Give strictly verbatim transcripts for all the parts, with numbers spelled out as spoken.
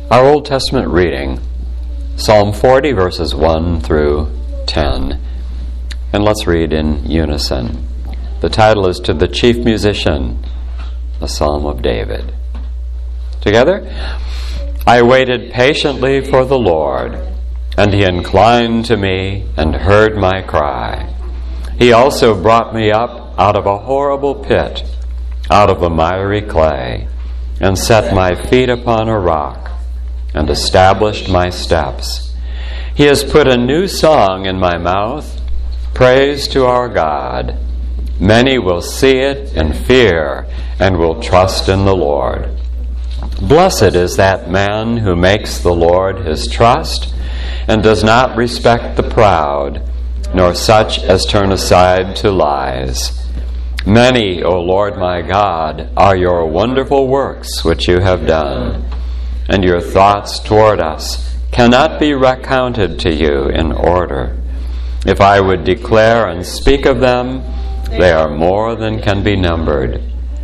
Our Old Testament reading, Psalm forty, verses one through ten. And let's read in unison. The title is To the Chief Musician, a Psalm of David. Together? I waited patiently for the Lord, and He inclined to me and heard my cry. He also brought me up out of a horrible pit, out of the miry clay, and set my feet upon a rock, and established my steps. He has put a new song in my mouth, praise to our God. Many will see it and fear, and will trust in the Lord. Blessed is that man who makes the Lord his trust, and does not respect the proud, nor such as turn aside to lies. Many, O Lord my God, are your wonderful works which you have done, and your thoughts toward us cannot be recounted to you in order. If I would declare and speak of them, they are more than can be numbered.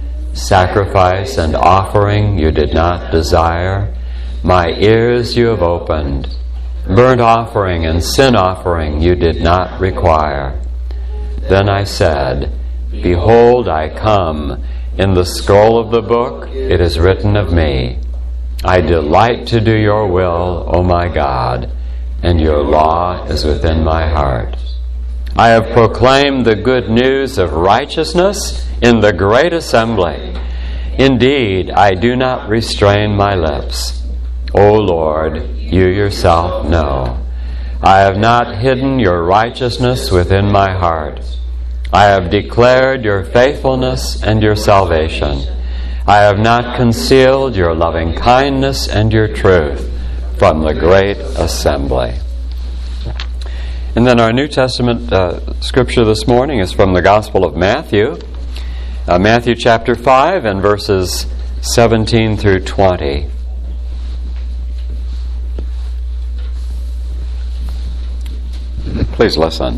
Sacrifice and offering you did not desire. My ears you have opened. Burnt offering and sin offering you did not require. Then I said, Behold, I come. In the scroll of the book it is written of me. I delight to do your will, O my God, and your law is within my heart. I have proclaimed the good news of righteousness in the great assembly. Indeed, I do not restrain my lips. O Lord, you yourself know. I have not hidden your righteousness within my heart. I have declared your faithfulness and your salvation. I have not concealed your loving kindness and your truth from the great assembly. And then our New Testament uh, scripture this morning is from the Gospel of Matthew, uh, Matthew chapter five and verses seventeen through twenty. Please listen.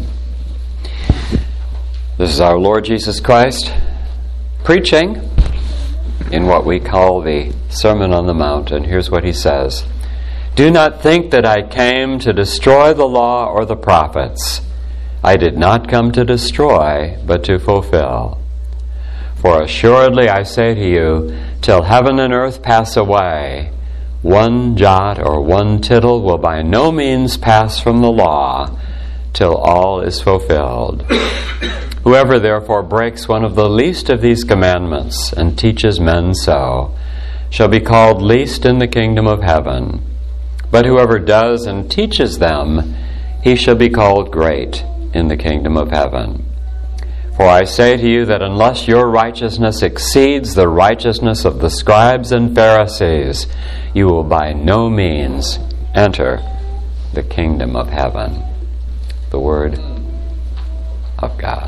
This is our Lord Jesus Christ preaching in what we call the Sermon on the Mount. And here's what he says. Do not think that I came to destroy the law or the prophets. I did not come to destroy, but to fulfill. For assuredly I say to you, till heaven and earth pass away, one jot or one tittle will by no means pass from the law, till all is fulfilled. Whoever therefore breaks one of the least of these commandments and teaches men so, shall be called least in the kingdom of heaven. But whoever does and teaches them, he shall be called great in the kingdom of heaven. For I say to you that unless your righteousness exceeds the righteousness of the scribes and Pharisees, you will by no means enter the kingdom of heaven. The word of God.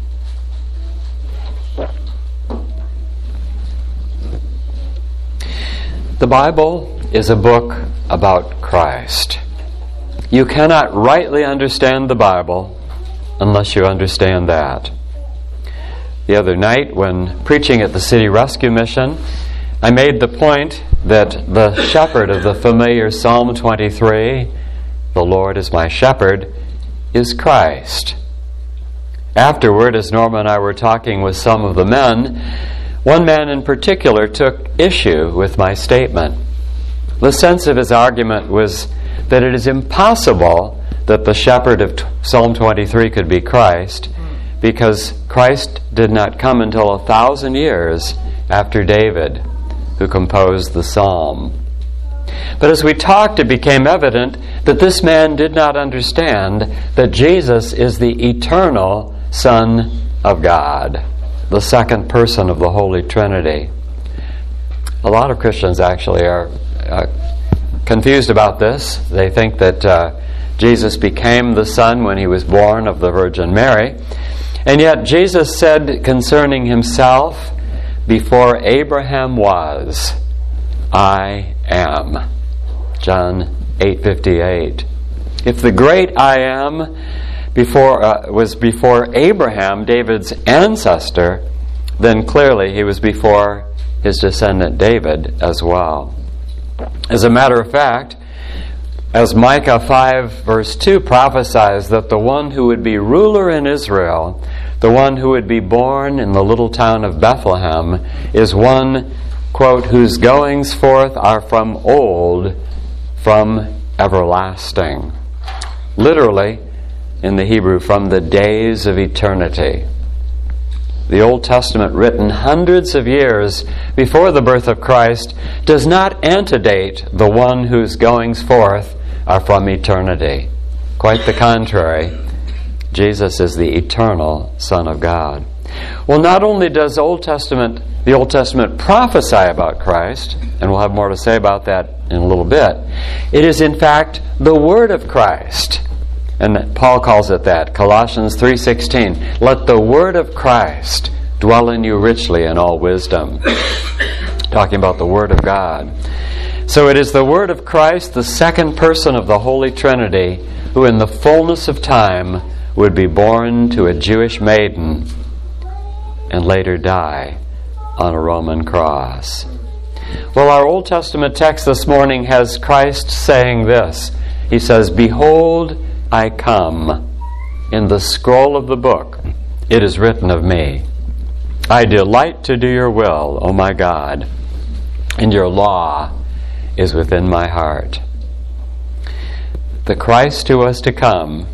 The Bible is a book about Christ. You cannot rightly understand the Bible unless you understand that. The other night, when preaching at the City Rescue Mission, I made the point that the shepherd of the familiar Psalm twenty-three, the Lord is my shepherd, is Christ. Afterward, as Norma and I were talking with some of the men, one man in particular took issue with my statement. The sense of his argument was that it is impossible that the shepherd of Psalm twenty-three could be Christ, because Christ did not come until a thousand years after David, who composed the psalm. But as we talked, it became evident that this man did not understand that Jesus is the eternal Son of God, the second person of the Holy Trinity. A lot of Christians actually are uh, confused about this. They think that uh, Jesus became the Son when he was born of the Virgin Mary. And yet Jesus said concerning himself, before Abraham was, I am. John eight fifty-eight. If the great I am before uh, was before Abraham, David's ancestor, then clearly he was before his descendant David as well. As a matter of fact, as Micah five verse two prophesies that the one who would be ruler in Israel, the one who would be born in the little town of Bethlehem, is one, quote, whose goings forth are from old, from everlasting. Literally, in the Hebrew, from the days of eternity. The Old Testament, written hundreds of years before the birth of Christ, does not antedate the one whose goings forth are from eternity. Quite the contrary. Jesus is the eternal Son of God. Well, not only does Old Testament, the Old Testament prophesy about Christ, and we'll have more to say about that in a little bit, it is in fact the Word of Christ. And Paul calls it that, Colossians three sixteen. Let the Word of Christ dwell in you richly in all wisdom. Talking about the Word of God. So it is the Word of Christ, the second person of the Holy Trinity, who in the fullness of time would be born to a Jewish maiden and later die on a Roman cross. Well, our Old Testament text this morning has Christ saying this. He says, "Behold, I come. In the scroll of the book it is written of me. I delight to do your will, O my God, and your law is within my heart." The Christ who was to come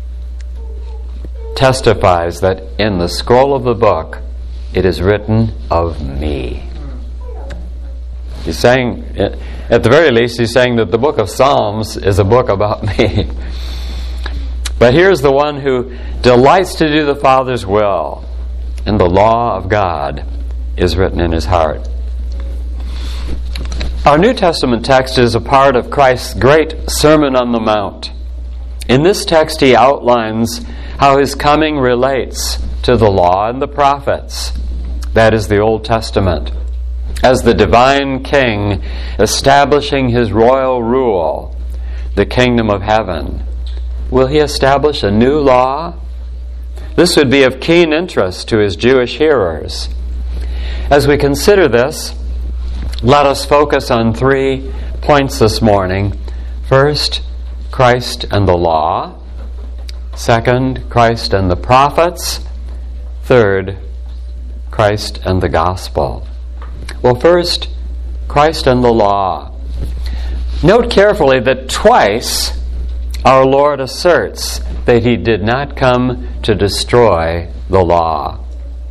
testifies that in the scroll of the book it is written of me. He's saying, at the very least, he's saying that the book of Psalms is a book about me. But here's the one who delights to do the Father's will, and the law of God is written in his heart. Our New Testament text is a part of Christ's great Sermon on the Mount. In this text, he outlines how his coming relates to the law and the prophets. That is the Old Testament. As the divine king establishing his royal rule, the kingdom of heaven. Will he establish a new law? This would be of keen interest to his Jewish hearers. As we consider this, let us focus on three points this morning. First, Christ and the law. Second, Christ and the prophets. Third, Christ and the gospel. Well, first, Christ and the law. Note carefully that twice our Lord asserts that he did not come to destroy the law.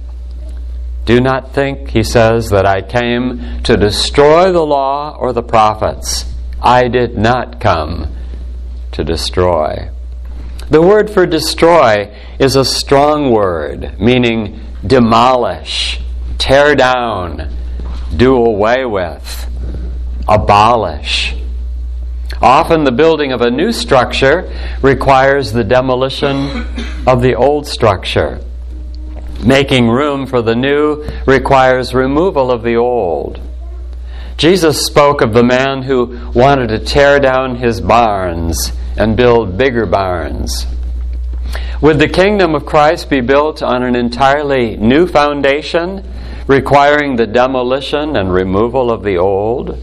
Do not think, he says, that I came to destroy the law or the prophets. I did not come to destroy. The word for destroy is a strong word, meaning demolish, tear down, do away with, abolish. Often the building of a new structure requires the demolition of the old structure. Making room for the new requires removal of the old. Jesus spoke of the man who wanted to tear down his barns and build bigger barns. Would the kingdom of Christ be built on an entirely new foundation, requiring the demolition and removal of the old?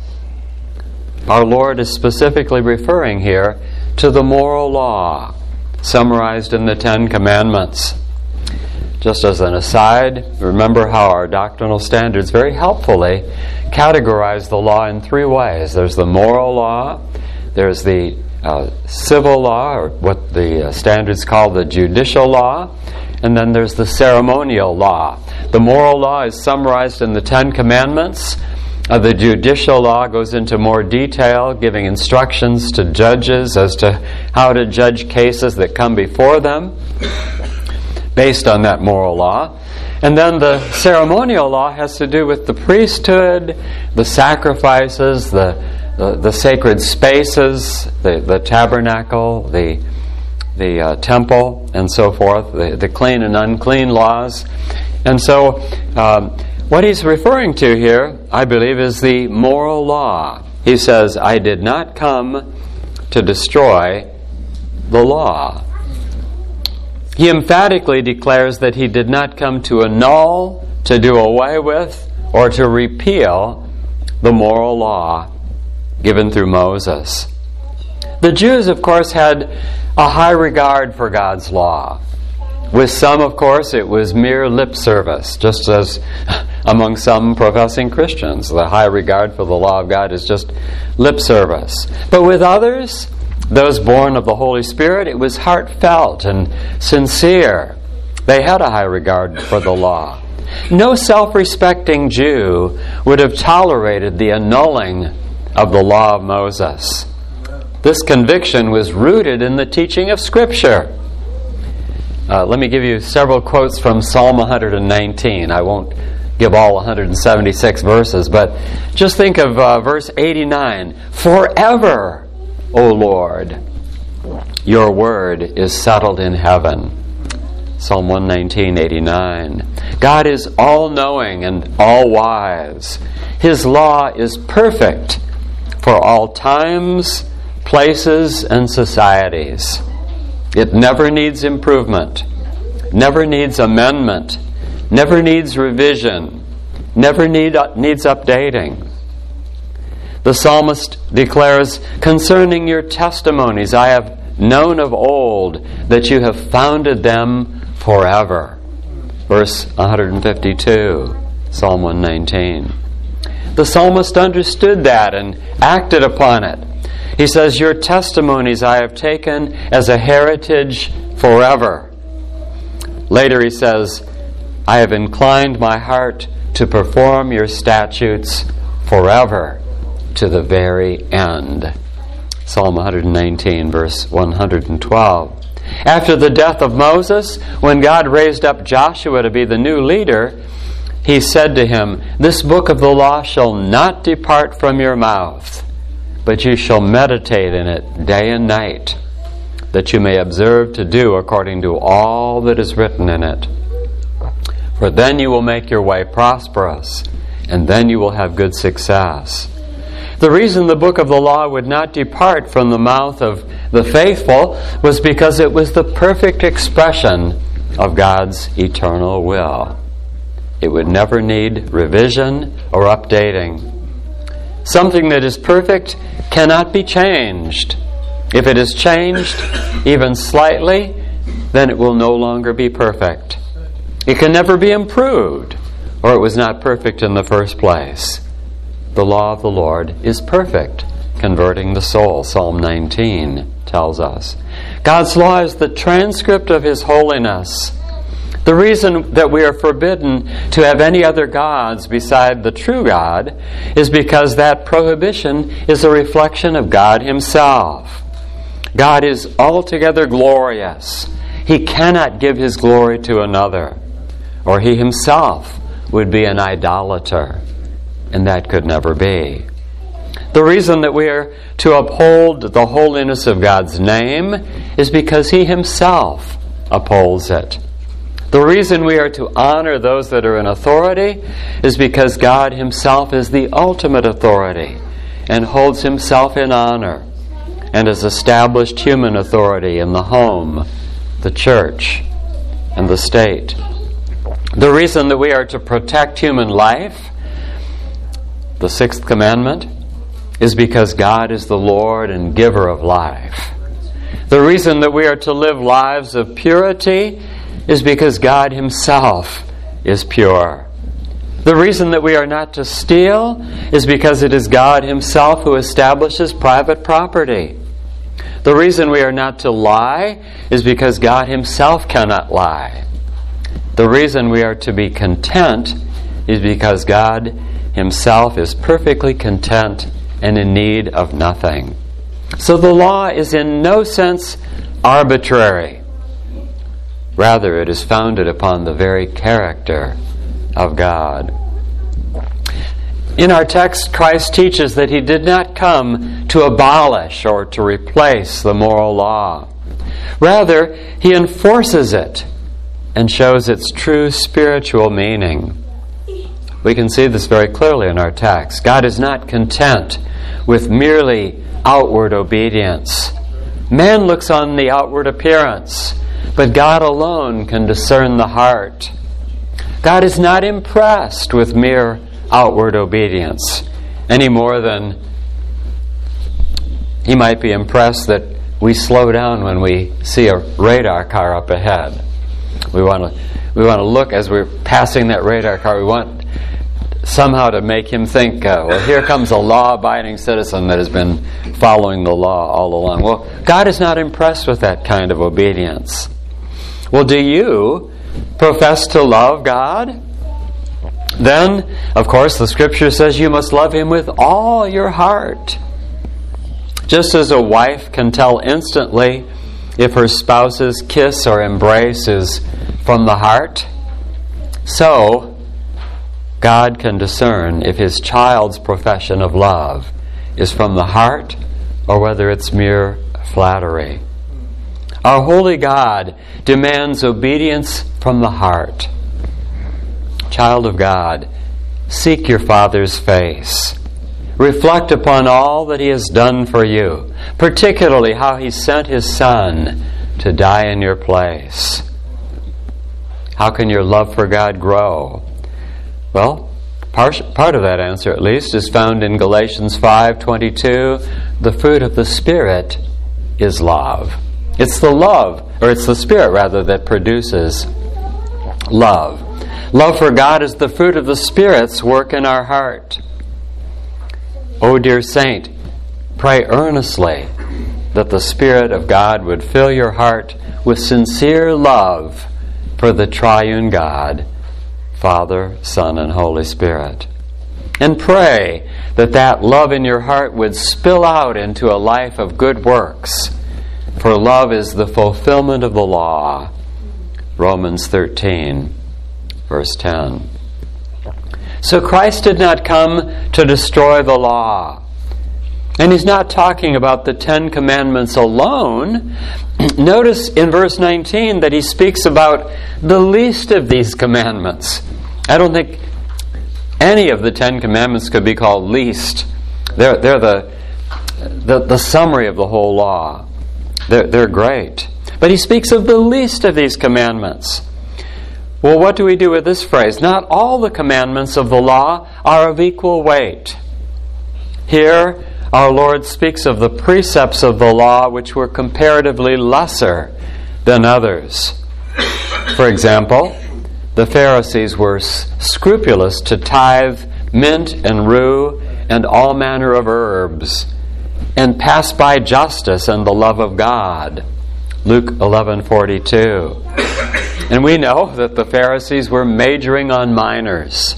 Our Lord is specifically referring here to the moral law, summarized in the Ten Commandments. Just as an aside, remember how our doctrinal standards very helpfully categorize the law in three ways. There's the moral law, there's the uh, civil law, or what the uh, standards call the judicial law, and then there's the ceremonial law. The moral law is summarized in the Ten Commandments. Uh, the judicial law goes into more detail, giving instructions to judges as to how to judge cases that come before them based on that moral law. And then the ceremonial law has to do with the priesthood, the sacrifices, the the, the sacred spaces, the, the tabernacle, the the uh, temple, and so forth, the, the clean and unclean laws. And so um, what he's referring to here, I believe, is the moral law. He says, I did not come to destroy the law. He emphatically declares that he did not come to annul, to do away with, or to repeal the moral law. given through Moses. The Jews, of course, had a high regard for God's law. With some, of course, it was mere lip service, just as among some professing Christians, the high regard for the law of God is just lip service. But with others, those born of the Holy Spirit, it was heartfelt and sincere. They had a high regard for the law. No self-respecting Jew would have tolerated the annulling of the law of Moses. This conviction was rooted in the teaching of Scripture. Uh, let me give you several quotes from Psalm one nineteen. I won't give all one hundred seventy-six verses, but just think of uh, verse eighty-nine. Forever, O Lord, your word is settled in heaven. Psalm one nineteen, eighty-nine. God is all-knowing and all-wise. His law is perfect for all times, places, and societies. It never needs improvement, never needs amendment, never needs revision, never need, uh, needs updating. The psalmist declares, concerning your testimonies, I have known of old that you have founded them forever. Verse one fifty-two, Psalm one nineteen. The psalmist understood that and acted upon it. He says, your testimonies I have taken as a heritage forever. Later he says, I have inclined my heart to perform your statutes forever to the very end. Psalm one nineteen, verse one hundred twelve. After the death of Moses, when God raised up Joshua to be the new leader, he said to him, this book of the law shall not depart from your mouth, but you shall meditate in it day and night, that you may observe to do according to all that is written in it. For then you will make your way prosperous, and then you will have good success. The reason the book of the law would not depart from the mouth of the faithful was because it was the perfect expression of God's eternal will. It would never need revision or updating. Something that is perfect cannot be changed. If it is changed, even slightly, then it will no longer be perfect. It can never be improved, or it was not perfect in the first place. The law of the Lord is perfect, converting the soul, Psalm nineteen tells us. God's law is the transcript of His holiness. The reason that we are forbidden to have any other gods beside the true God is because that prohibition is a reflection of God Himself. God is altogether glorious. He cannot give His glory to another, or He Himself would be an idolater, and that could never be. The reason that we are to uphold the holiness of God's name is because He Himself upholds it. The reason we are to honor those that are in authority is because God Himself is the ultimate authority and holds Himself in honor and has established human authority in the home, the church, and the state. The reason that we are to protect human life, the sixth commandment, is because God is the Lord and giver of life. The reason that we are to live lives of purity is because God Himself is pure. The reason that we are not to steal is because it is God Himself who establishes private property. The reason we are not to lie is because God Himself cannot lie. The reason we are to be content is because God Himself is perfectly content and in need of nothing. So the law is in no sense arbitrary. Rather, it is founded upon the very character of God. In our text, Christ teaches that He did not come to abolish or to replace the moral law. Rather, He enforces it and shows its true spiritual meaning. We can see this very clearly in our text. God is not content with merely outward obedience. Man looks on the outward appearance, but God alone can discern the heart. God is not impressed with mere outward obedience any more than He might be impressed that we slow down when we see a radar car up ahead. We want to we want to look as we're passing that radar car. We want somehow to make him think, uh, well, here comes a law-abiding citizen that has been following the law all along. Well, God is not impressed with that kind of obedience. Well, do you profess to love God? Then, of course, the Scripture says you must love Him with all your heart. Just as a wife can tell instantly if her spouse's kiss or embrace is from the heart, so God can discern if His child's profession of love is from the heart or whether it's mere flattery. Our holy God demands obedience from the heart. Child of God, seek your Father's face. Reflect upon all that He has done for you, particularly how He sent His Son to die in your place. How can your love for God grow? Well, part, part of that answer, at least, is found in Galatians five twenty-two. The fruit of the Spirit is love. It's the love, or it's the Spirit, rather, that produces love. Love for God is the fruit of the Spirit's work in our heart. Oh, dear saint, pray earnestly that the Spirit of God would fill your heart with sincere love for the triune God, Father, Son, and Holy Spirit. And pray that that love in your heart would spill out into a life of good works, for love is the fulfillment of the law. Romans thirteen, verse ten. So Christ did not come to destroy the law. And He's not talking about the Ten Commandments alone. Notice in verse nineteen that He speaks about the least of these commandments. I don't think any of the Ten Commandments could be called least. They're, they're the, the, the summary of the whole law. They're, they're great. But He speaks of the least of these commandments. Well, what do we do with this phrase? Not all the commandments of the law are of equal weight. Here, our Lord speaks of the precepts of the law which were comparatively lesser than others. For example, the Pharisees were scrupulous to tithe mint and rue and all manner of herbs, and pass by justice and the love of God. Luke eleven forty-two. And we know that the Pharisees were majoring on minors.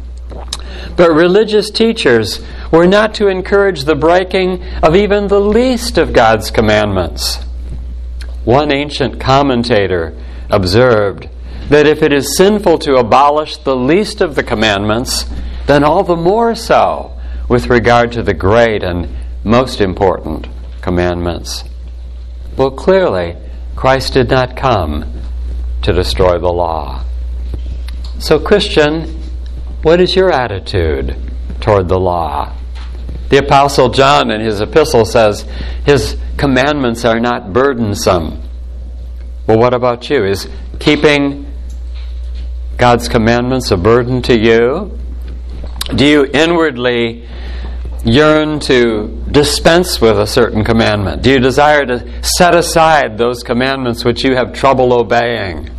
But religious teachers were not to encourage the breaking of even the least of God's commandments. One ancient commentator observed that if it is sinful to abolish the least of the commandments, then all the more so with regard to the great and most important commandments. Well, clearly, Christ did not come to destroy the law. So, Christian, what is your attitude toward the law? The Apostle John in his epistle says his commandments are not burdensome. Well, what about you? Is keeping God's commandments a burden to you? Do you inwardly yearn to dispense with a certain commandment? Do you desire to set aside those commandments which you have trouble obeying?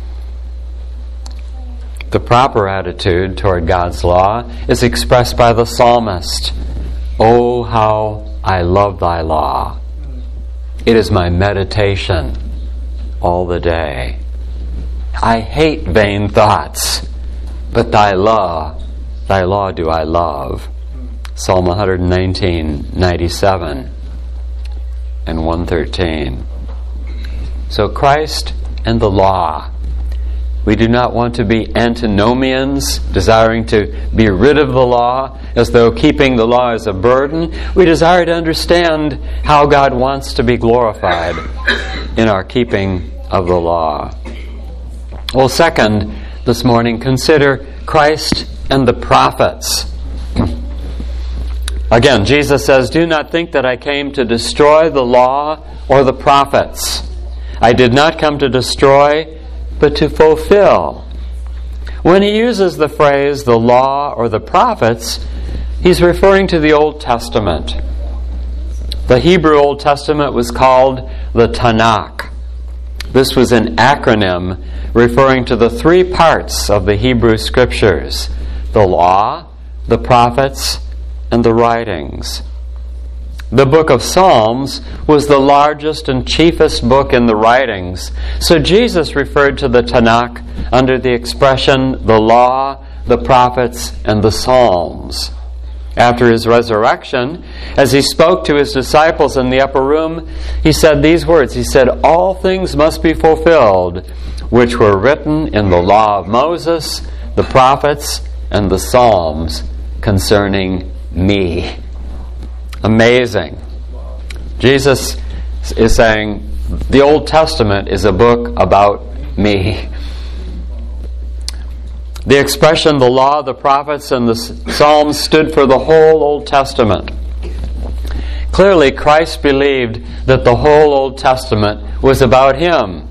The proper attitude toward God's law is expressed by the psalmist. Oh, how I love thy law. It is my meditation all the day. I hate vain thoughts, but thy law, thy law do I love. Psalm one nineteen, ninety-seven and one thirteen. So Christ and the law. We do not want to be antinomians, desiring to be rid of the law, as though keeping the law is a burden. We desire to understand how God wants to be glorified in our keeping of the law. Well, second, this morning, consider Christ and the prophets. Again, Jesus says, "Do not think that I came to destroy the law or the prophets. I did not come to destroy, but to fulfill." When he uses the phrase the law or the prophets, he's referring to the Old Testament. The Hebrew Old Testament was called the Tanakh. This was an acronym referring to the three parts of the Hebrew Scriptures: the law, the prophets, and the writings. The book of Psalms was the largest and chiefest book in the writings, so Jesus referred to the Tanakh under the expression the law, the prophets, and the Psalms. After his resurrection, as he spoke to his disciples in the upper room, he said these words. He said, "All things must be fulfilled, which were written in the law of Moses, the prophets, and the Psalms concerning me." Amazing. Jesus is saying, the Old Testament is a book about me. The expression, the law, the prophets, and the Psalms stood for the whole Old Testament. Clearly, Christ believed that the whole Old Testament was about Him.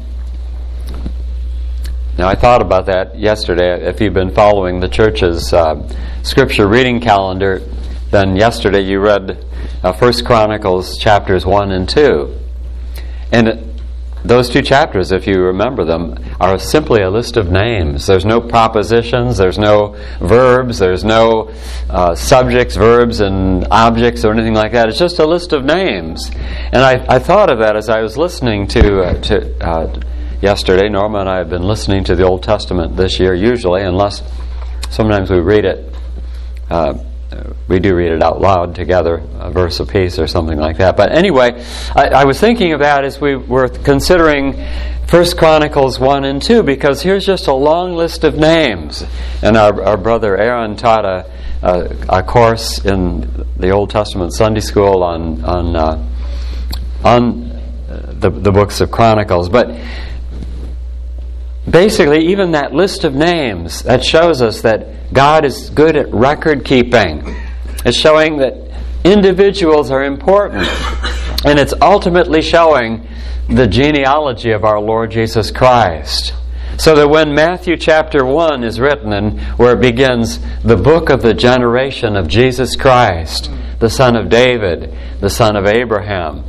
Now, I thought about that yesterday. If you've been following the church's uh, scripture reading calendar, then yesterday you read uh, First Chronicles chapters one and two. And it, those two chapters, if you remember them, are simply a list of names. There's no propositions, there's no verbs, there's no uh, subjects, verbs, and objects or anything like that. It's just a list of names. And I, I thought of that as I was listening to, uh, to uh, yesterday. Norma and I have been listening to the Old Testament this year, usually, unless sometimes we read it. Uh, we do read it out loud together, a verse apiece or something like that. But anyway, I, I was thinking of that as we were considering First Chronicles one and two, because here's just a long list of names. And our, our brother Aaron taught a, a, a course in the Old Testament Sunday School on on uh, on the, the books of Chronicles. But basically, even that list of names, that shows us that God is good at record keeping. It's showing that individuals are important. And it's ultimately showing the genealogy of our Lord Jesus Christ. So that when Matthew chapter one is written, and where it begins, the book of the generation of Jesus Christ, the son of David, the son of Abraham,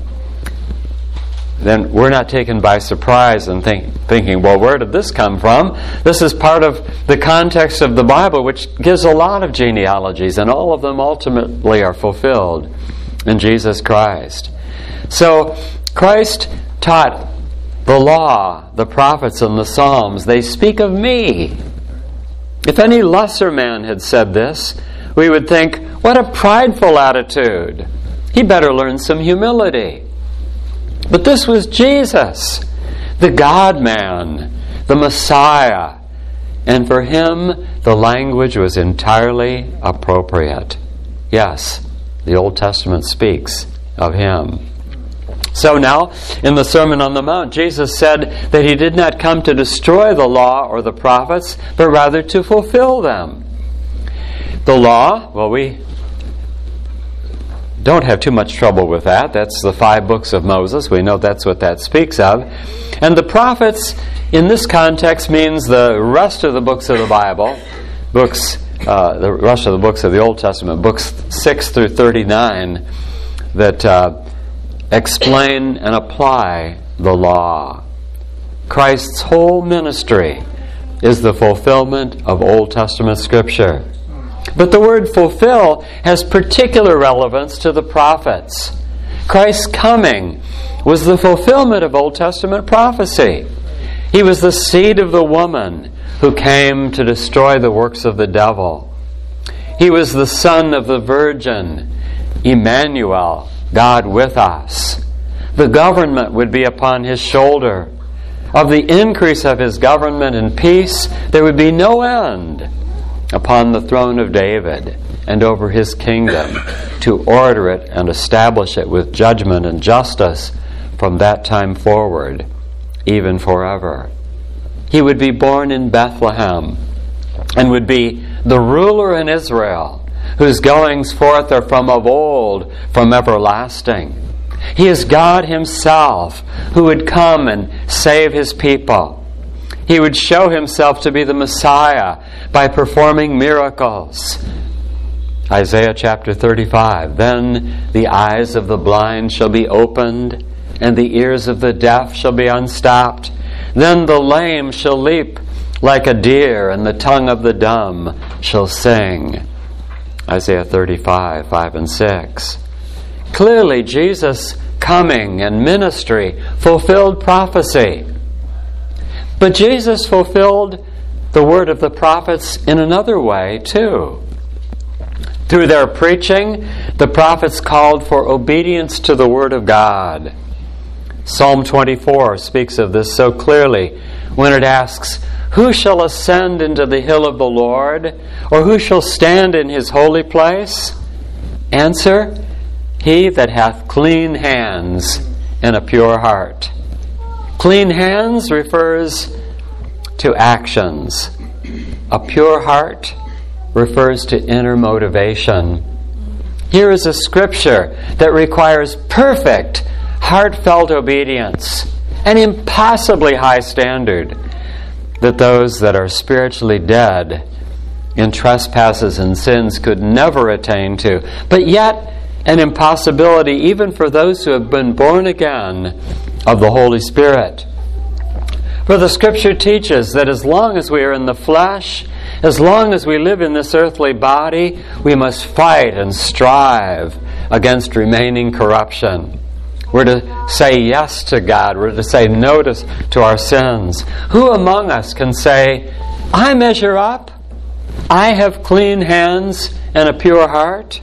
then we're not taken by surprise and think, thinking, well, where did this come from? This is part of the context of the Bible, which gives a lot of genealogies, and all of them ultimately are fulfilled in Jesus Christ. So Christ taught the law, the prophets, and the Psalms. They speak of me. If any lesser man had said this, we would think, what a prideful attitude. He better learn some humility. But this was Jesus, the God-man, the Messiah. And for Him, the language was entirely appropriate. Yes, the Old Testament speaks of Him. So now, in the Sermon on the Mount, Jesus said that He did not come to destroy the law or the prophets, but rather to fulfill them. The law, well, we don't have too much trouble with that. That's the five books of Moses. We know that's what that speaks of. And the prophets, in this context, means the rest of the books of the Bible, books, uh, the rest of the books of the Old Testament, books six through thirty-nine, that uh, explain and apply the law. Christ's whole ministry is the fulfillment of Old Testament Scripture. But the word fulfill has particular relevance to the prophets. Christ's coming was the fulfillment of Old Testament prophecy. He was the seed of the woman who came to destroy the works of the devil. He was the son of the virgin, Emmanuel, God with us. The government would be upon His shoulder. Of the increase of His government and peace, there would be no end upon the throne of David and over His kingdom, to order it and establish it with judgment and justice from that time forward, even forever. He would be born in Bethlehem and would be the ruler in Israel, whose goings forth are from of old, from everlasting. He is God Himself, who would come and save His people. He would show Himself to be the Messiah by performing miracles. Isaiah chapter thirty-five, then the eyes of the blind shall be opened, and the ears of the deaf shall be unstopped. Then the lame shall leap like a deer, and the tongue of the dumb shall sing. Isaiah thirty-five, five and six. Clearly, Jesus' coming and ministry fulfilled prophecy. But Jesus fulfilled the word of the prophets in another way, too. Through their preaching, the prophets called for obedience to the word of God. Psalm twenty-four speaks of this so clearly when it asks, "Who shall ascend into the hill of the Lord? Or who shall stand in his holy place?" Answer, "He that hath clean hands and a pure heart." Clean hands refers to actions. A pure heart refers to inner motivation. Here is a scripture that requires perfect, heartfelt obedience, an impossibly high standard that those that are spiritually dead in trespasses and sins could never attain to, but yet an impossibility even for those who have been born again of the Holy Spirit. For the Scripture teaches that as long as we are in the flesh, as long as we live in this earthly body, we must fight and strive against remaining corruption. We're to say yes to God. We're to say no to, to our sins. Who among us can say, "I measure up, I have clean hands and a pure heart"?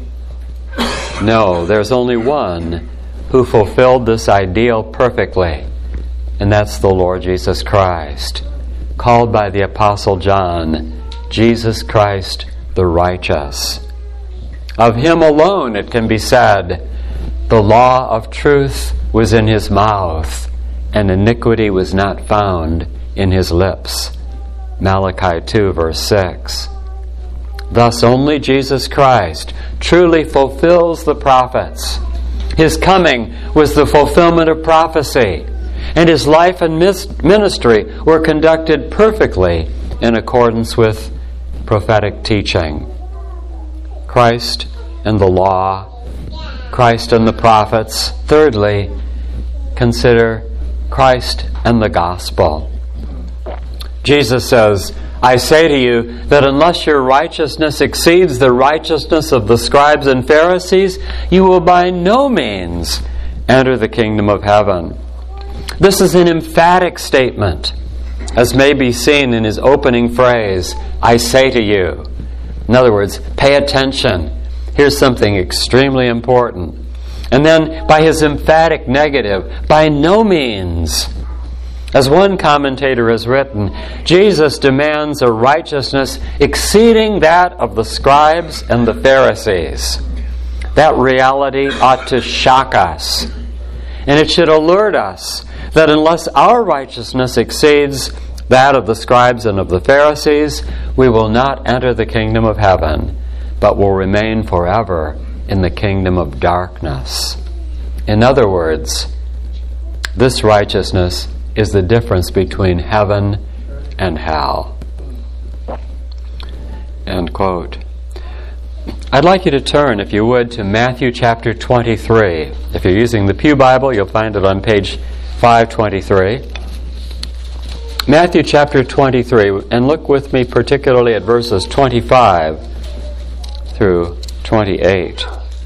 No, there's only one who fulfilled this ideal perfectly, and that's the Lord Jesus Christ, called by the Apostle John, Jesus Christ the righteous. Of him alone it can be said, "The law of truth was in his mouth, and iniquity was not found in his lips." Malachi two, verse six. Thus only Jesus Christ truly fulfills the prophets. His coming was the fulfillment of prophecy, and his life and ministry were conducted perfectly in accordance with prophetic teaching. Christ and the law, Christ and the prophets. Thirdly, consider Christ and the gospel. Jesus says, "I say to you that unless your righteousness exceeds the righteousness of the scribes and Pharisees, you will by no means enter the kingdom of heaven." This is an emphatic statement, as may be seen in his opening phrase, "I say to you." In other words, pay attention. Here's something extremely important. And then by his emphatic negative, "by no means." As one commentator has written, Jesus demands a righteousness exceeding that of the scribes and the Pharisees. That reality ought to shock us. And it should alert us that unless our righteousness exceeds that of the scribes and of the Pharisees, we will not enter the kingdom of heaven, but will remain forever in the kingdom of darkness. In other words, this righteousness is the difference between heaven and hell. End quote. I'd like you to turn, if you would, to Matthew chapter twenty-three. If you're using the Pew Bible, you'll find it on page five twenty-three. Matthew chapter twenty-three, and look with me particularly at verses twenty-five through twenty-eight.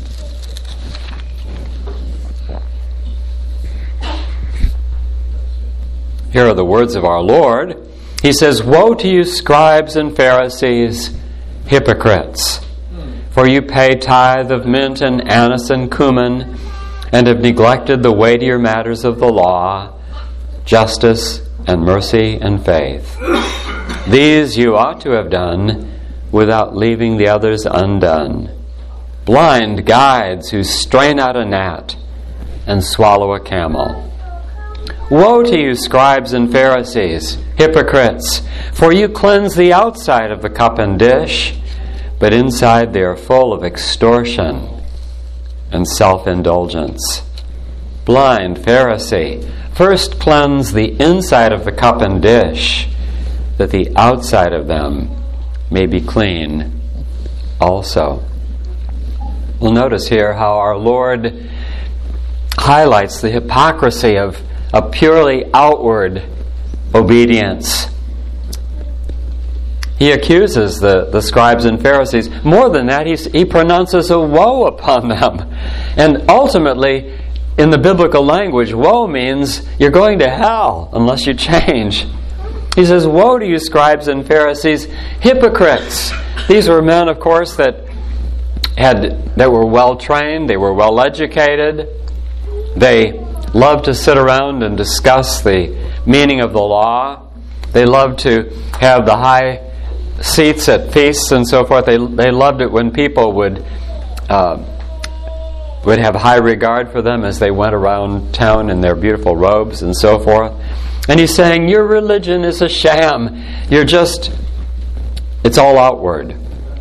Here are the words of our Lord. He says, "Woe to you, scribes and Pharisees, hypocrites! For you pay tithe of mint and anise and cumin, and have neglected the weightier matters of the law, justice and mercy and faith. These you ought to have done without leaving the others undone. Blind guides who strain out a gnat and swallow a camel. Woe to you, scribes and Pharisees, hypocrites! For you cleanse the outside of the cup and dish, but inside they are full of extortion and self-indulgence. Blind Pharisee, first cleanse the inside of the cup and dish, that the outside of them may be clean also." We'll notice here how our Lord highlights the hypocrisy of a purely outward obedience. He accuses the, the scribes and Pharisees. More than that, he's, he pronounces a woe upon them. And ultimately, in the biblical language, woe means you're going to hell unless you change. He says, woe to you, scribes and Pharisees, hypocrites. These were men, of course, that had that were well trained, they were well educated. They loved to sit around and discuss the meaning of the law. They loved to have the high seats at feasts and so forth. They they loved it when people would uh, would have high regard for them as they went around town in their beautiful robes and so forth. And he's saying, your religion is a sham. You're just, it's all outward.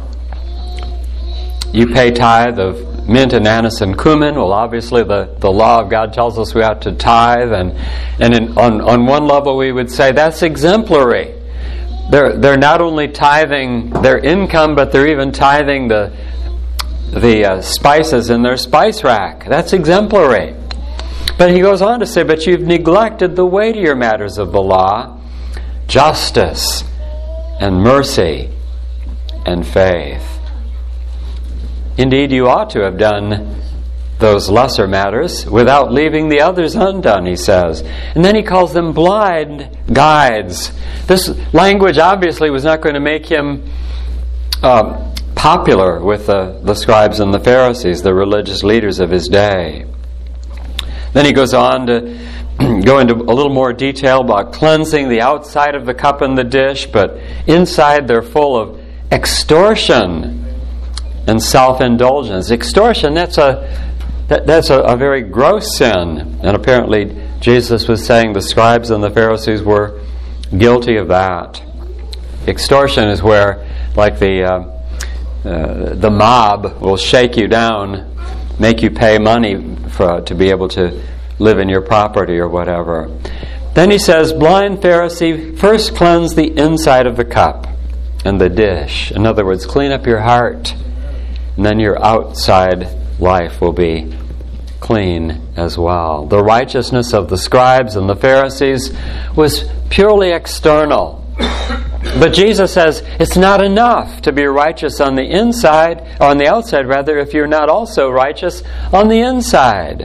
You pay tithe of mint and anise and cumin. Well, obviously the, the law of God tells us we ought to tithe. And, and in, on, on one level we would say that's exemplary. They're, they're not only tithing their income, but they're even tithing the, the uh, spices in their spice rack. That's exemplary. But he goes on to say, but you've neglected the weightier matters of the law, justice and mercy and faith. Indeed, you ought to have done those lesser matters without leaving the others undone, he says. And then he calls them blind guides. This language obviously was not going to make him uh, popular with the, the scribes and the Pharisees, the religious leaders of his day. Then he goes on to go into a little more detail about cleansing the outside of the cup and the dish, but inside they're full of extortion and self-indulgence. Extortion, that's a that, that's a, a very gross sin. And apparently Jesus was saying the scribes and the Pharisees were guilty of that. Extortion is where, like the uh, uh, the mob will shake you down, make you pay money for, to be able to live in your property or whatever. Then he says, blind Pharisee, first cleanse the inside of the cup and the dish. In other words, clean up your heart, and then your outside life will be clean as well. The righteousness of the scribes and the Pharisees was purely external. But Jesus says it's not enough to be righteous on the inside, or on the outside rather, if you're not also righteous on the inside.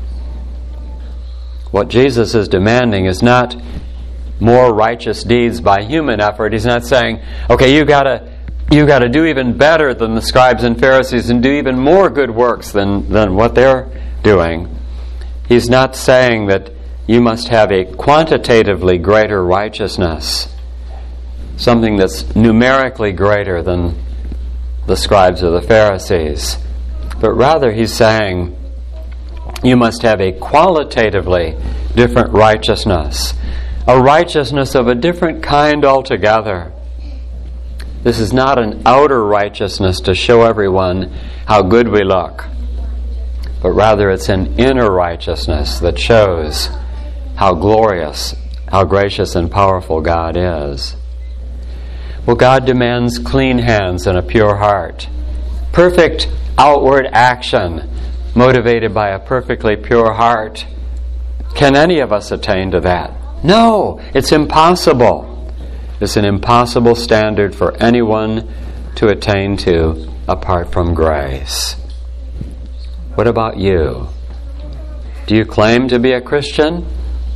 What Jesus is demanding is not more righteous deeds by human effort. He's not saying, okay, you gotta you gotta do even better than the scribes and Pharisees and do even more good works than, than what they're doing. He's not saying that you must have a quantitatively greater righteousness, something that's numerically greater than the scribes or the Pharisees. But rather he's saying you must have a qualitatively different righteousness, a righteousness of a different kind altogether. This is not an outer righteousness to show everyone how good we look, but rather it's an inner righteousness that shows how glorious, how gracious and powerful God is. Well, God demands clean hands and a pure heart. Perfect outward action motivated by a perfectly pure heart. Can any of us attain to that? No, it's impossible. It's an impossible standard for anyone to attain to apart from grace. What about you? Do you claim to be a Christian?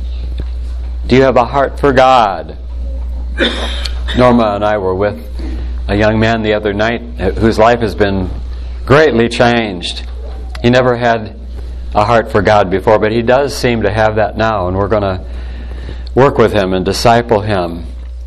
Do you have a heart for God? Norma and I were with a young man the other night whose life has been greatly changed. He never had a heart for God before, but he does seem to have that now, and we're going to work with him and disciple him.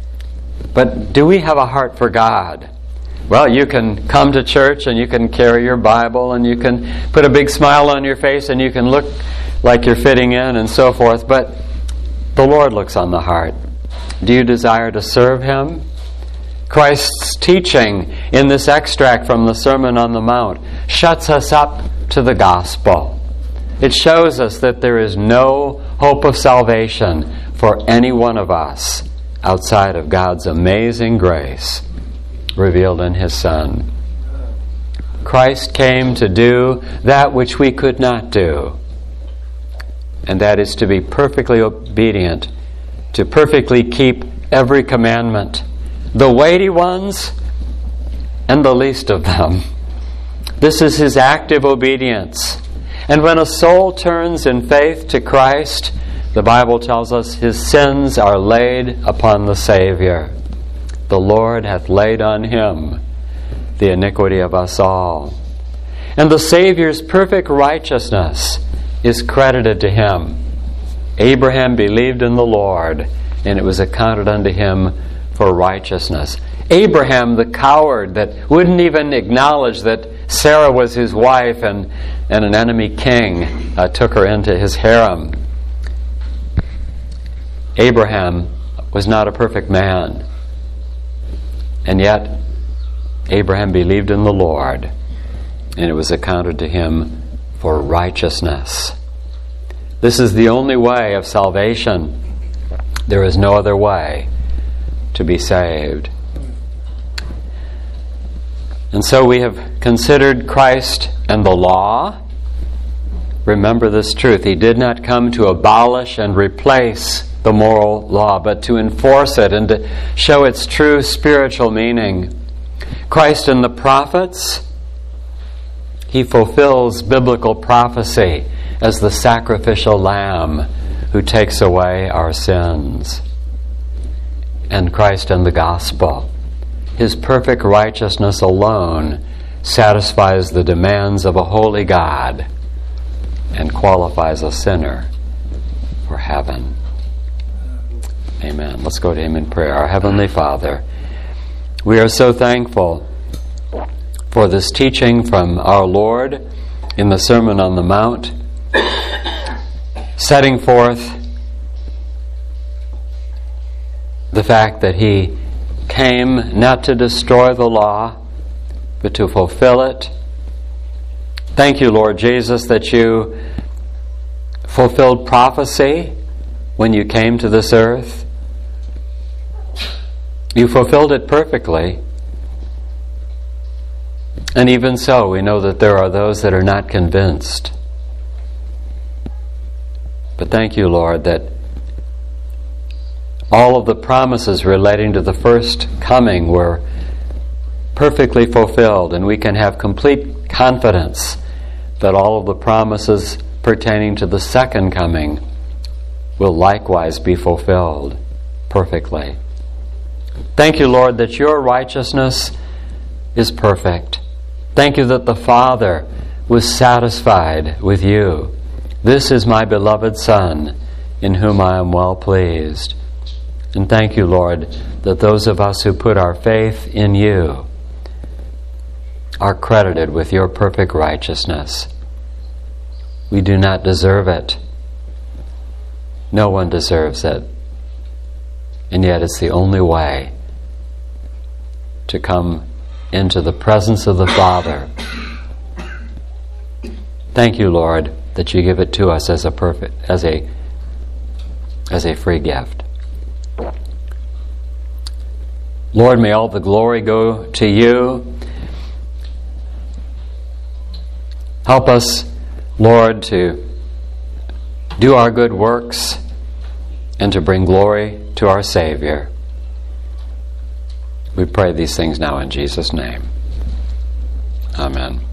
But do we have a heart for God? Well, you can come to church and you can carry your Bible and you can put a big smile on your face and you can look like you're fitting in and so forth, but the Lord looks on the heart. Do you desire to serve Him? Christ's teaching in this extract from the Sermon on the Mount shuts us up to the gospel. It shows us that there is no hope of salvation for any one of us outside of God's amazing grace revealed in His Son. Christ came to do that which we could not do, and that is to be perfectly obedient, to perfectly keep every commandment, the weighty ones and the least of them. This is his active obedience. And when a soul turns in faith to Christ, the Bible tells us his sins are laid upon the Savior. The Lord hath laid on him the iniquity of us all. And the Savior's perfect righteousness is credited to him. Abraham believed in the Lord, and it was accounted unto him for righteousness. Abraham, the coward that wouldn't even acknowledge that Sarah was his wife and, and an enemy king uh, took her into his harem. Abraham was not a perfect man, and yet Abraham believed in the Lord, and it was accounted to him for righteousness. This is the only way of salvation. There is no other way to be saved. And so we have considered Christ and the law. Remember this truth. He did not come to abolish and replace the moral law, but to enforce it and to show its true spiritual meaning. Christ and the prophets, he fulfills biblical prophecy as the sacrificial lamb who takes away our sins. And Christ and the gospel, his perfect righteousness alone satisfies the demands of a holy God and qualifies a sinner for heaven. Amen. Let's go to him in prayer. Our Heavenly Father, we are so thankful for this teaching from our Lord in the Sermon on the Mount, setting forth the fact that he came not to destroy the law, but to fulfill it. Thank you, Lord Jesus, that you fulfilled prophecy when you came to this earth. You fulfilled it perfectly. And even so, we know that there are those that are not convinced. But thank you, Lord, that all of the promises relating to the first coming were perfectly fulfilled, and we can have complete confidence that all of the promises pertaining to the second coming will likewise be fulfilled perfectly. Thank you, Lord, that your righteousness is perfect. Thank you that the Father was satisfied with you. This is my beloved Son, in whom I am well pleased. And thank you, Lord, that those of us who put our faith in you are credited with your perfect righteousness. We do not deserve it. No one deserves it. And yet it's the only way to come into the presence of the Father. Thank you, Lord, that you give it to us as a perfect, as a, as a free gift. Lord, may all the glory go to you. Help us, Lord, to do our good works and to bring glory to our Savior. We pray these things now in Jesus' name. Amen.